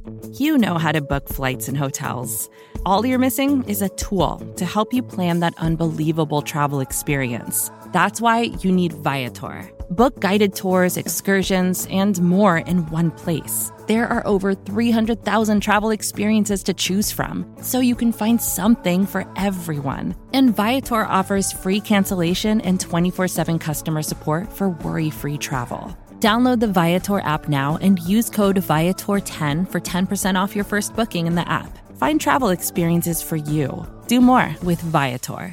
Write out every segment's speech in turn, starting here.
You know how to book flights and hotels. All you're missing is a tool to help you plan that unbelievable travel experience. That's why you need Viator. Book guided tours, excursions, and more in one place. There are over 300,000 travel experiences to choose from, so you can find something for everyone. And Viator offers free cancellation and 24/7 customer support for worry-free travel. Download the Viator app now and use code Viator10 for 10% off your first booking in the app. Find travel experiences for you. Do more with Viator.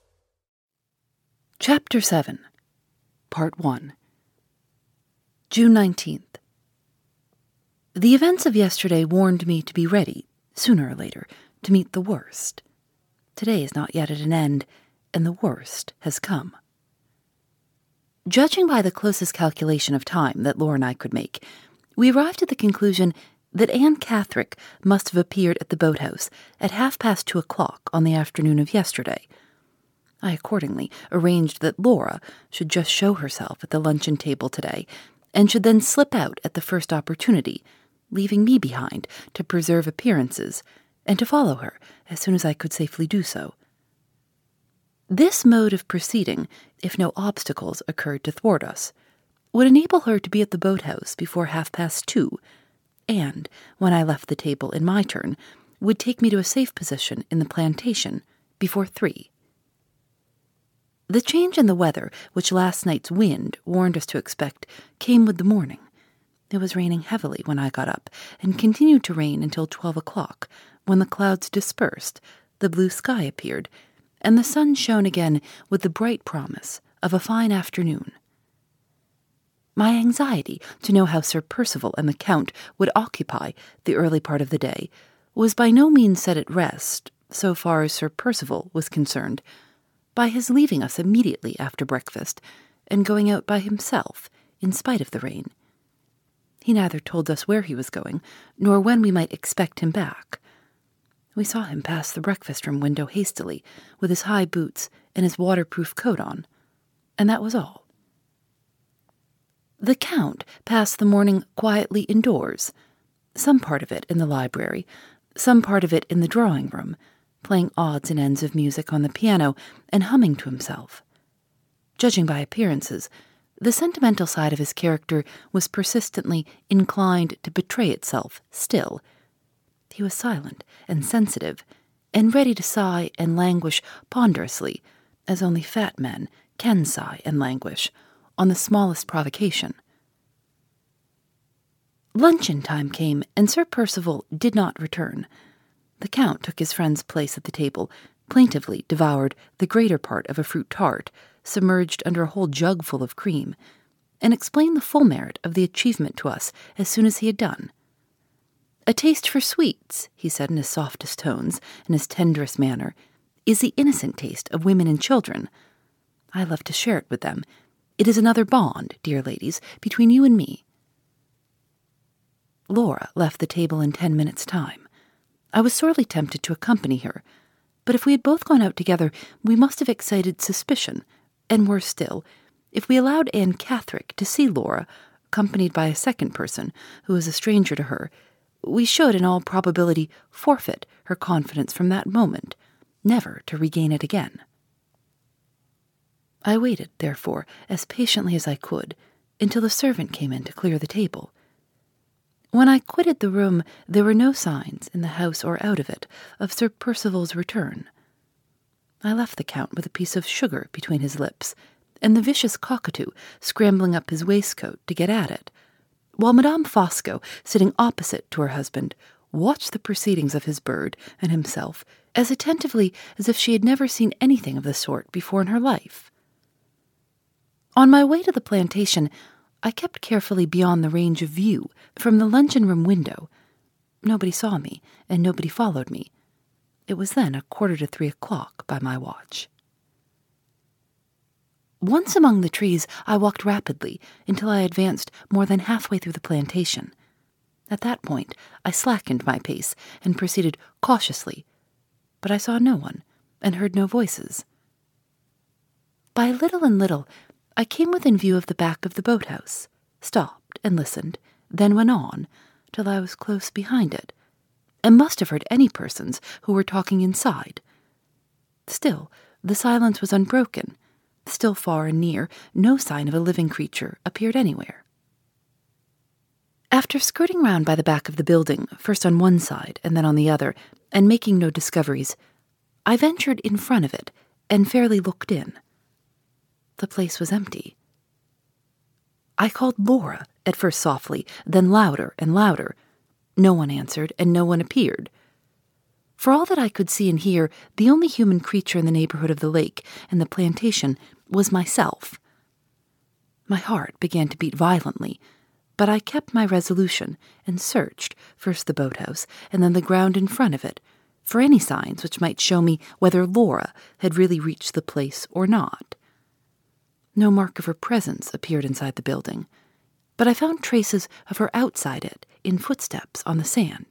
Chapter 7, Part 1. June 19th. The events of yesterday warned me to be ready, sooner or later, to meet the worst. Today is not yet at an end, and the worst has come. Judging by the closest calculation of time that Laura and I could make, we arrived at the conclusion that Anne Catherick must have appeared at the boathouse at 2:30 on the afternoon of yesterday. I accordingly arranged that Laura should just show herself at the luncheon table today, and should then slip out at the first opportunity, leaving me behind to preserve appearances, and to follow her as soon as I could safely do so. This mode of proceeding, if no obstacles occurred to thwart us, would enable her to be at the boathouse before 2:30, and, when I left the table in my turn, would take me to a safe position in the plantation before 3. The change in the weather, which last night's wind warned us to expect, came with the morning. It was raining heavily when I got up, and continued to rain until 12:00, when the clouds dispersed, the blue sky appeared, and the sun shone again with the bright promise of a fine afternoon. My anxiety to know how Sir Percival and the Count would occupy the early part of the day was by no means set at rest, so far as Sir Percival was concerned, by his leaving us immediately after breakfast and going out by himself in spite of the rain. He neither told us where he was going, nor when we might expect him back. We saw him pass the breakfast-room window hastily, with his high boots and his waterproof coat on, and that was all. The Count passed the morning quietly indoors, some part of it in the library, some part of it in the drawing-room, playing odds and ends of music on the piano and humming to himself. Judging by appearances, the sentimental side of his character was persistently inclined to betray itself still. He was silent and sensitive, and ready to sigh and languish ponderously, as only fat men can sigh and languish, on the smallest provocation. Luncheon time came, and Sir Percival did not return. The Count took his friend's place at the table, plaintively devoured the greater part of a fruit tart, submerged under a whole jugful of cream, and explained the full merit of the achievement to us as soon as he had done. "A taste for sweets," he said in his softest tones and his tenderest manner, "is the innocent taste of women and children. I love to share it with them. It is another bond, dear ladies, between you and me." Laura left the table in 10 minutes' time. I was sorely tempted to accompany her, but if we had both gone out together, we must have excited suspicion, and worse still, if we allowed Anne Catherick to see Laura, accompanied by a second person who was a stranger to her, we should, in all probability, forfeit her confidence from that moment, never to regain it again. I waited, therefore, as patiently as I could, until the servant came in to clear the table. When I quitted the room, there were no signs, in the house or out of it, of Sir Percival's return. I left the Count with a piece of sugar between his lips, and the vicious cockatoo scrambling up his waistcoat to get at it, while Madame Fosco, sitting opposite to her husband, watched the proceedings of his bird and himself as attentively as if she had never seen anything of the sort before in her life. On my way to the plantation, I kept carefully beyond the range of view from the luncheon-room window. Nobody saw me, and nobody followed me. It was then 2:45 by my watch. Once among the trees, I walked rapidly until I advanced more than halfway through the plantation. At that point, I slackened my pace and proceeded cautiously, but I saw no one and heard no voices. By little and little, I came within view of the back of the boathouse, stopped and listened, then went on, till I was close behind it, and must have heard any persons who were talking inside. Still, the silence was unbroken. Still far and near, no sign of a living creature appeared anywhere. After skirting round by the back of the building, first on one side and then on the other, and making no discoveries, I ventured in front of it and fairly looked in. The place was empty. I called Laura, at first softly, then louder and louder. No one answered, and no one appeared. For all that I could see and hear, the only human creature in the neighborhood of the lake and the plantation was myself. My heart began to beat violently, but I kept my resolution and searched, first the boathouse and then the ground in front of it, for any signs which might show me whether Laura had really reached the place or not. No mark of her presence appeared inside the building, but I found traces of her outside it in footsteps on the sand.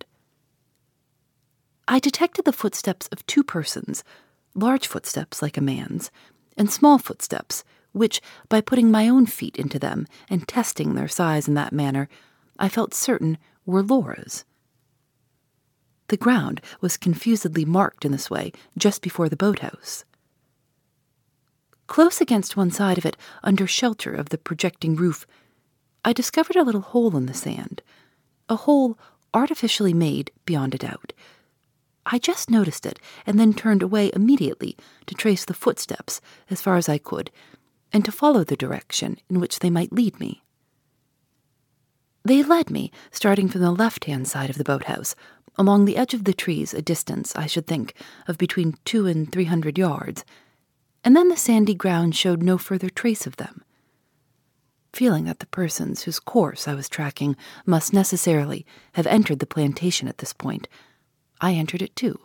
I detected the footsteps of two persons, large footsteps like a man's, and small footsteps, which, by putting my own feet into them and testing their size in that manner, I felt certain were Laura's. The ground was confusedly marked in this way just before the boathouse. Close against one side of it, under shelter of the projecting roof, I discovered a little hole in the sand, a hole artificially made beyond a doubt. I just noticed it and then turned away immediately to trace the footsteps as far as I could and to follow the direction in which they might lead me. They led me, starting from the left-hand side of the boathouse, along the edge of the trees a distance, I should think, of between 200 and 300 yards, and then the sandy ground showed no further trace of them. Feeling that the persons whose course I was tracking must necessarily have entered the plantation at this point, I entered it too.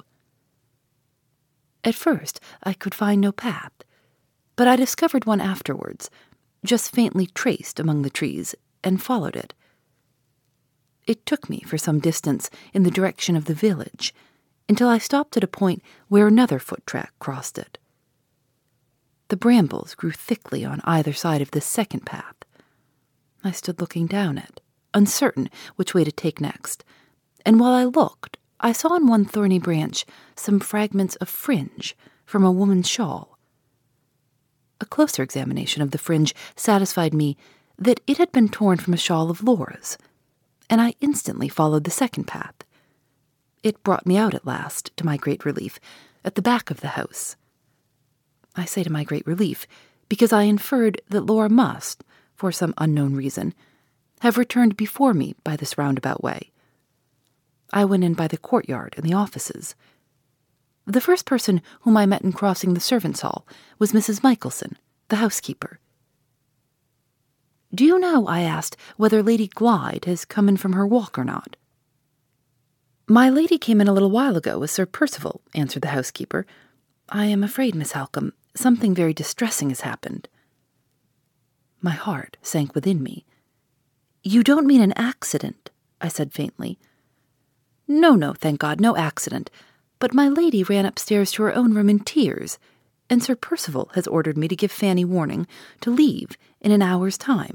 At first, I could find no path, but I discovered one afterwards, just faintly traced among the trees, and followed it. It took me for some distance in the direction of the village, until I stopped at a point where another foot track crossed it. The brambles grew thickly on either side of this second path. I stood looking down it, uncertain which way to take next, and while I looked, I saw on one thorny branch some fragments of fringe from a woman's shawl. A closer examination of the fringe satisfied me that it had been torn from a shawl of Laura's, and I instantly followed the second path. It brought me out at last, to my great relief, at the back of the house. I say to my great relief, because I inferred that Laura must, for some unknown reason, have returned before me by this roundabout way. I went in by the courtyard and the offices. The first person whom I met in crossing the servants' hall was Mrs. Michelson, the housekeeper. "Do you know," I asked, "whether Lady Glyde has come in from her walk or not?" "My lady came in a little while ago with Sir Percival," answered the housekeeper. "I am afraid, Miss Halcombe, something very distressing has happened." My heart sank within me. "You don't mean an accident?" I said faintly. No, thank God, no accident. But my lady ran upstairs to her own room in tears, and Sir Percival has ordered me to give Fanny warning to leave in an hour's time."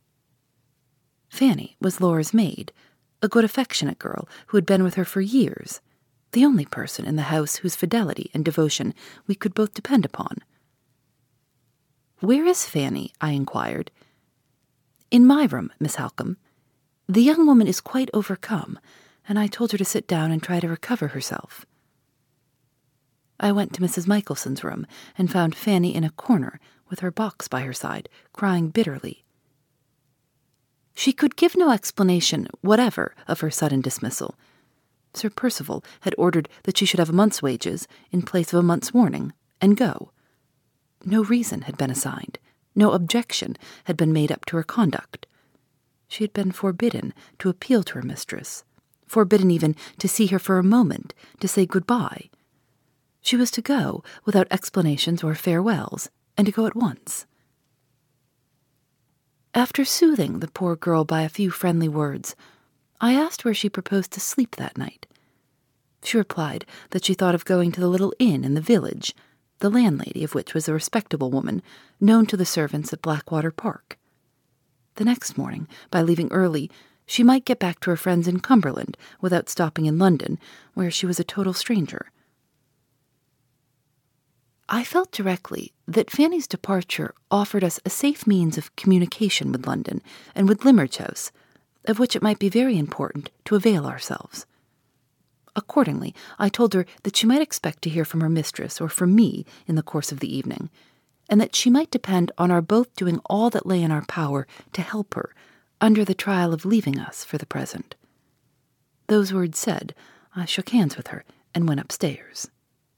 Fanny was Laura's maid, a good affectionate girl who had been with her for years, the only person in the house whose fidelity and devotion we could both depend upon. "Where is Fanny?" I inquired. "In my room, Miss Halcombe. The young woman is quite overcome, and I told her to sit down and try to recover herself." I went to Mrs. Michelson's room and found Fanny in a corner with her box by her side, crying bitterly. She could give no explanation whatever of her sudden dismissal. Sir Percival had ordered that she should have a month's wages in place of a month's warning, and go. No reason had been assigned, no objection had been made up to her conduct. She had been forbidden to appeal to her mistress, forbidden even to see her for a moment, to say good-bye. She was to go without explanations or farewells, and to go at once. After soothing the poor girl by a few friendly words, I asked where she proposed to sleep that night. She replied that she thought of going to the little inn in the village, the landlady of which was a respectable woman, known to the servants at Blackwater Park. The next morning, by leaving early, She might get back to her friends in Cumberland without stopping in London, where she was a total stranger. I felt directly that Fanny's departure offered us a safe means of communication with London and with Limmeridge House, of which it might be very important to avail ourselves. Accordingly, I told her that she might expect to hear from her mistress or from me in the course of the evening, and that she might depend on our both doing all that lay in our power to help her, under the trial of leaving us for the present. Those words said, I shook hands with her and went upstairs.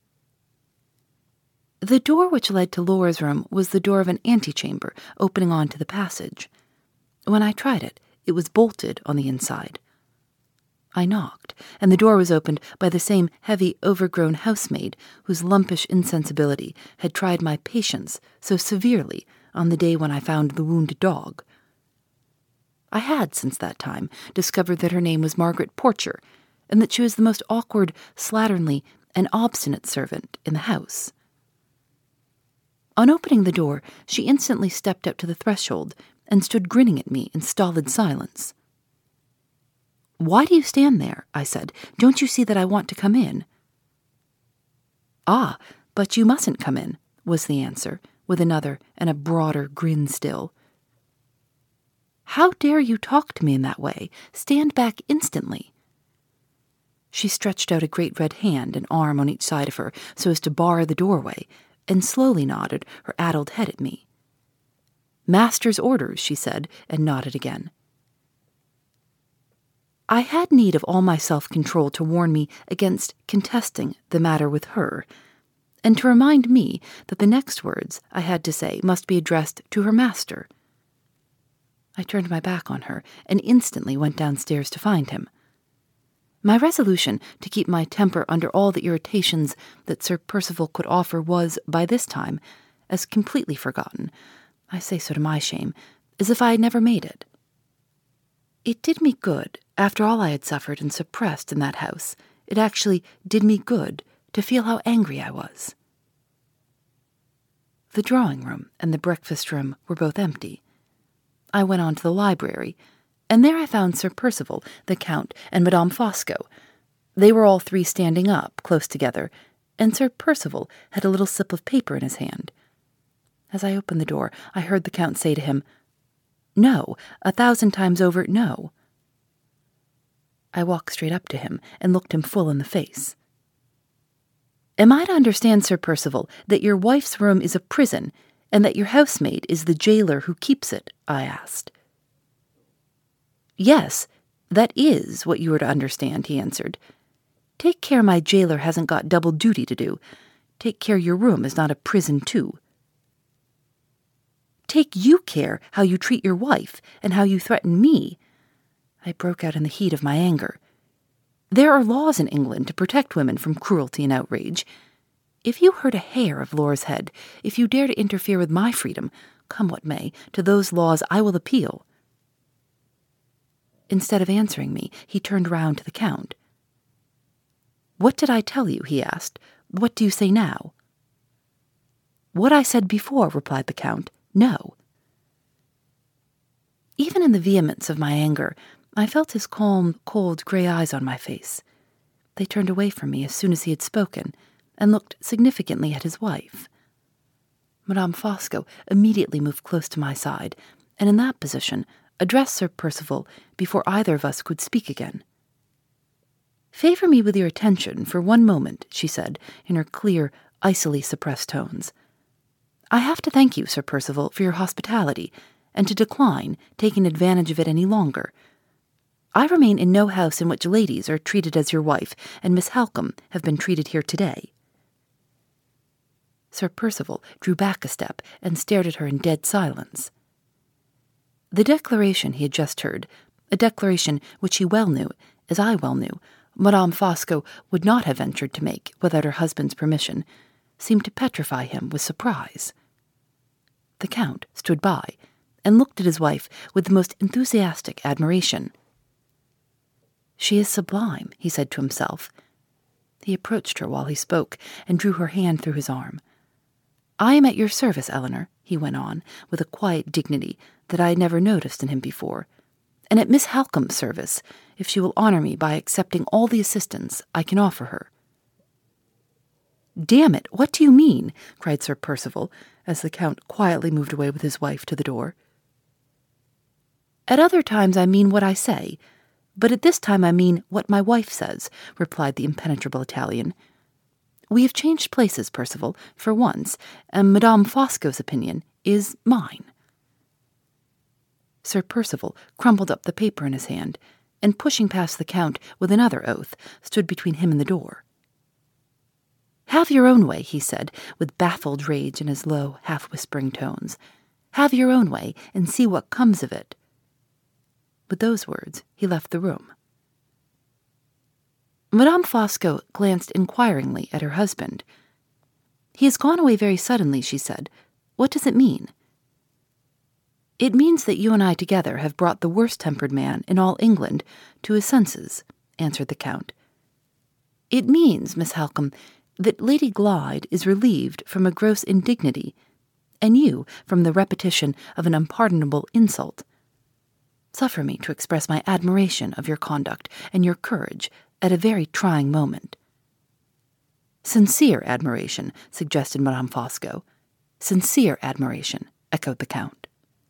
The door which led to Laura's room was the door of an antechamber opening on to the passage. When I tried it, it was bolted on the inside. I knocked, and the door was opened by the same heavy, overgrown housemaid whose lumpish insensibility had tried my patience so severely on the day when I found the wounded dog. I had, since that time, discovered that her name was Margaret Porcher, and that she was the most awkward, slatternly, and obstinate servant in the house. On opening the door, she instantly stepped out to the threshold and stood grinning at me in stolid silence. "Why do you stand there?" I said. "Don't you see that I want to come in?" "Ah, but you mustn't come in," was the answer, with another and a broader grin still. "How dare you talk to me in that way? Stand back instantly." She stretched out a great red hand and arm on each side of her so as to bar the doorway, and slowly nodded her addled head at me. "Master's orders," she said, and nodded again. I had need of all my self-control to warn me against contesting the matter with her, and to remind me that the next words I had to say must be addressed to her master. I turned my back on her and instantly went downstairs to find him. My resolution to keep my temper under all the irritations that Sir Percival could offer was, by this time, as completely forgotten, I say so to my shame, as if I had never made it. It did me good, after all I had suffered and suppressed in that house. It actually did me good to feel how angry I was. The drawing-room and the breakfast-room were both empty. I went on to the library, and there I found Sir Percival, the Count, and Madame Fosco. They were all three standing up, close together, and Sir Percival had a little slip of paper in his hand. As I opened the door, I heard the Count say to him, "No, 1,000 times over, no." I walked straight up to him and looked him full in the face. "Am I to understand, Sir Percival, that your wife's room is a prison, and that your housemaid is the jailer who keeps it?" I asked. "Yes, that is what you are to understand," he answered. "Take care my jailer hasn't got double duty to do. Take care your room is not a prison too." "Take you care how you treat your wife, and how you threaten me," I broke out in the heat of my anger. "There are laws in England to protect women from cruelty and outrage. If you hurt a hair of Laura's head, if you dare to interfere with my freedom, come what may, to those laws I will appeal." Instead of answering me, he turned round to the Count. "What did I tell you?" he asked. "What do you say now?" "What I said before," replied the Count. "No." Even in the vehemence of my anger, I felt his calm, cold, grey eyes on my face. They turned away from me as soon as he had spoken, and looked significantly at his wife. Madame Fosco immediately moved close to my side, and in that position addressed Sir Percival before either of us could speak again. "Favour me with your attention for one moment," she said, in her clear, icily suppressed tones. "I have to thank you, Sir Percival, for your hospitality, and to decline taking advantage of it any longer. I remain in no house in which ladies are treated as your wife and Miss Halcombe have been treated here today." Sir Percival drew back a step and stared at her in dead silence. The declaration he had just heard, a declaration which he well knew, as I well knew, Madame Fosco would not have ventured to make without her husband's permission, seemed to petrify him with surprise. The Count stood by and looked at his wife with the most enthusiastic admiration. "She is sublime," he said to himself. He approached her while he spoke and drew her hand through his arm. "I am at your service, Eleanor," he went on, with a quiet dignity that I had never noticed in him before, and at Miss Halcombe's service, if she will honor me by accepting all the assistance I can offer her." "Damn it, what do you mean?" cried Sir Percival, as the Count quietly moved away with his wife to the door. "At other times I mean what I say, but at this time I mean what my wife says," replied the impenetrable Italian. "We have changed places, Percival, for once, and Madame Fosco's opinion is mine." Sir Percival crumpled up the paper in his hand, and pushing past the Count with another oath, stood between him and the door. "Have your own way," he said, with baffled rage in his low, half-whispering tones. "Have your own way, and see what comes of it." With those words, he left the room. Madame Fosco glanced inquiringly at her husband. "He has gone away very suddenly," she said. "What does it mean?" "It means that you and I together have brought the worst-tempered man in all England to his senses," answered the Count. "It means, Miss Halcombe, that Lady Glyde is relieved from a gross indignity, and you from the repetition of an unpardonable insult. Suffer me to express my admiration of your conduct and your courage at a very trying moment." "Sincere admiration," suggested Madame Fosco. "Sincere admiration," echoed the Count.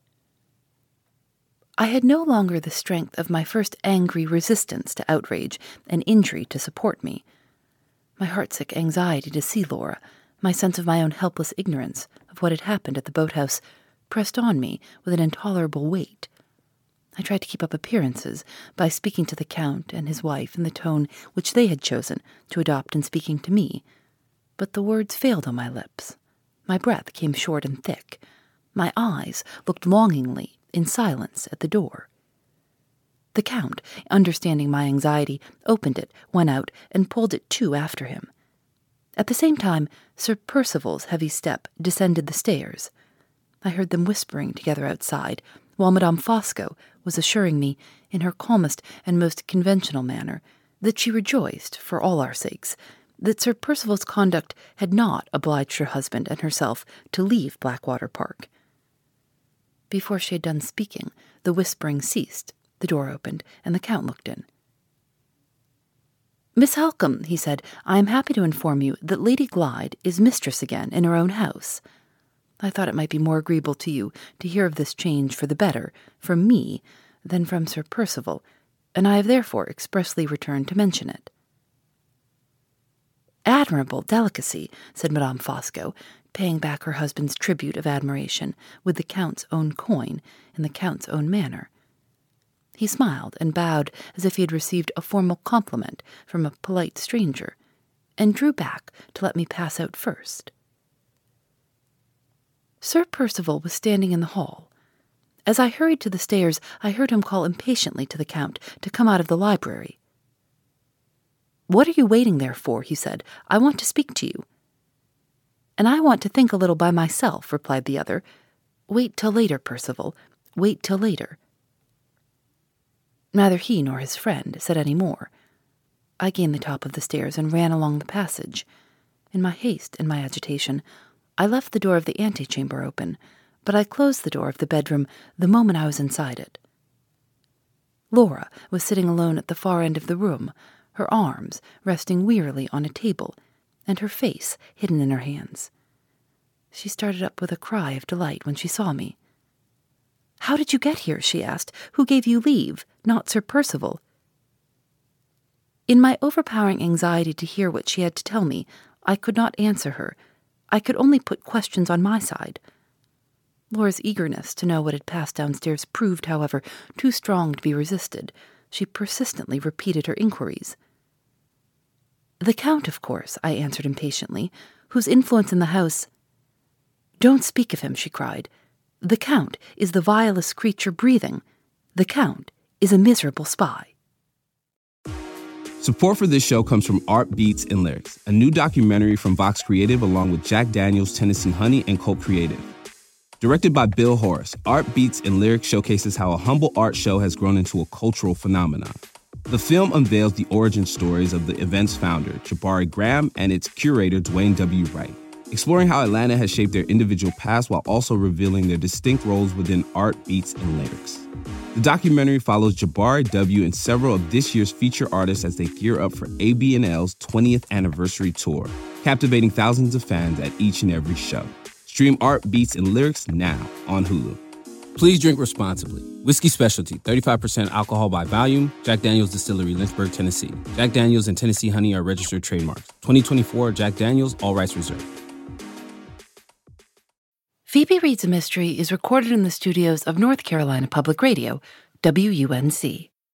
I had no longer the strength of my first angry resistance to outrage and injury to support me. My heartsick anxiety to see Laura, my sense of my own helpless ignorance of what had happened at the boathouse, pressed on me with an intolerable weight. I tried to keep up appearances by speaking to the Count and his wife in the tone which they had chosen to adopt in speaking to me, but the words failed on my lips. My breath came short and thick. My eyes looked longingly in silence at the door. The Count, understanding my anxiety, opened it, went out, and pulled it to after him. At the same time, Sir Percival's heavy step descended the stairs. I heard them whispering together outside, while Madame Fosco was assuring me, in her calmest and most conventional manner, that she rejoiced, for all our sakes, that Sir Percival's conduct had not obliged her husband and herself to leave Blackwater Park. Before she had done speaking, the whispering ceased, the door opened, and the Count looked in. "Miss Halcombe," he said, "I am happy to inform you that Lady Glyde is mistress again in her own house. I thought it might be more agreeable to you to hear of this change for the better, from me, than from Sir Percival, and I have therefore expressly returned to mention it." "Admirable delicacy," said Madame Fosco, paying back her husband's tribute of admiration with the Count's own coin in the Count's own manner. He smiled and bowed as if he had received a formal compliment from a polite stranger, and drew back to let me pass out first. Sir Percival was standing in the hall. As I hurried to the stairs, I heard him call impatiently to the Count to come out of the library. "What are you waiting there for?" he said. "I want to speak to you." "And I want to think a little by myself," replied the other. "Wait till later, Percival. Wait till later." Neither he nor his friend said any more. I gained the top of the stairs and ran along the passage. In my haste and my agitation, I left the door of the antechamber open, but I closed the door of the bedroom the moment I was inside it. Laura was sitting alone at the far end of the room, her arms resting wearily on a table, and her face hidden in her hands. She started up with a cry of delight when she saw me. "How did you get here?" she asked. "Who gave you leave? Not Sir Percival." In my overpowering anxiety to hear what she had to tell me, I could not answer her. I could only put questions on my side. Laura's eagerness to know what had passed downstairs proved, however, too strong to be resisted. She persistently repeated her inquiries. "The Count, of course," I answered impatiently, "whose influence in the house—" "Don't speak of him," she cried. "The Count is the vilest creature breathing. The Count is a miserable spy." Support for this show comes from Art Beats and Lyrics, a new documentary from Vox Creative along with Jack Daniels, Tennessee Honey, and Cult Creative. Directed by Bill Horace, Art Beats and Lyrics showcases how a humble art show has grown into a cultural phenomenon. The film unveils the origin stories of the event's founder, Jabari Graham, and its curator, Dwayne W. Wright, exploring how Atlanta has shaped their individual paths while also revealing their distinct roles within art, beats, and lyrics. The documentary follows Jabari W. and several of this year's feature artists as they gear up for ABNL's 20th anniversary tour, captivating thousands of fans at each and every show. Stream Art, Beats, and Lyrics now on Hulu. Please drink responsibly. Whiskey Specialty, 35% alcohol by volume. Jack Daniel's Distillery, Lynchburg, Tennessee. Jack Daniel's and Tennessee Honey are registered trademarks. 2024 Jack Daniel's, all rights reserved. Phoebe Reads a Mystery is recorded in the studios of North Carolina Public Radio, WUNC.